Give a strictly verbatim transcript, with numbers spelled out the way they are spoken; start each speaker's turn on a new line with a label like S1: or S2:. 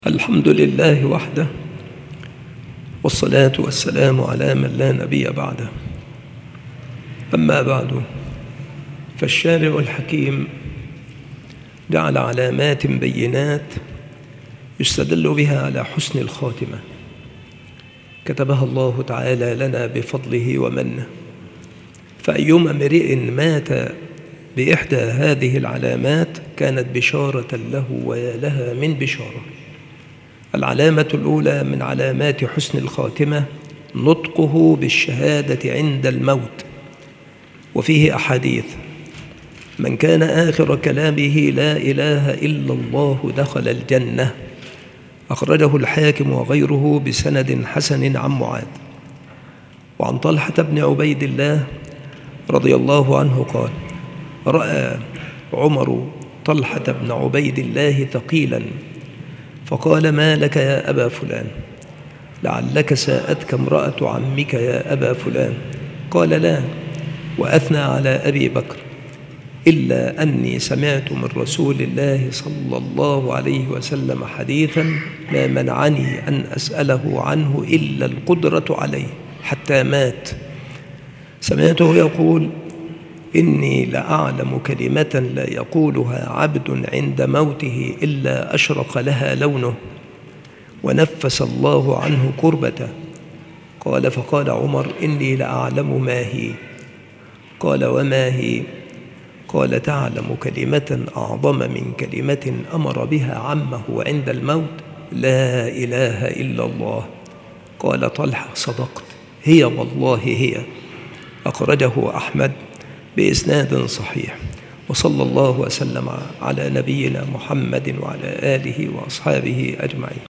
S1: الحمد لله وحده، والصلاة والسلام على من لا نبي بعده. أما بعد، فالشارع الحكيم جعل علامات بينات يستدل بها على حسن الخاتمة، كتبها الله تعالى لنا بفضله ومنه. فأيما امرئ مات بإحدى هذه العلامات كانت بشارة له ويا لها من بشارة. العلامة الأولى من علامات حسن الخاتمة نطقه بالشهادة عند الموت، وفيه أحاديث: من كان آخر كلامه لا إله إلا الله دخل الجنة، أخرجه الحاكم وغيره بسند حسن عن معاذ. وعن طلحة بن عبيد الله رضي الله عنه قال: رأى عمر طلحة بن عبيد الله ثقيلا، فقال: ما لك يا أبا فلان؟ لعلك ساءتك امرأة عمك يا أبا فلان. قال: لا. وأثنى على أبي بكر: إلا أني سمعت من رسول الله صلى الله عليه وسلم حديثا ما منعني أن أسأله عنه إلا القدرة عليه حتى مات. سمعته يقول: إني لأعلم كلمة لا يقولها عبد عند موته إلا أشرق لها لونه ونفس الله عنه كربته. قال: فقال عمر: إني لأعلم ما هي. قال: وما هي؟ قال: تعلم كلمة أعظم من كلمة أمر بها عمه عند الموت: لا إله إلا الله. قال طلحة: صدقت، هي والله هي. أخرجه أحمد بإسناد صحيح. وصلى الله وسلم على نبينا محمد وعلى آله وأصحابه أجمعين.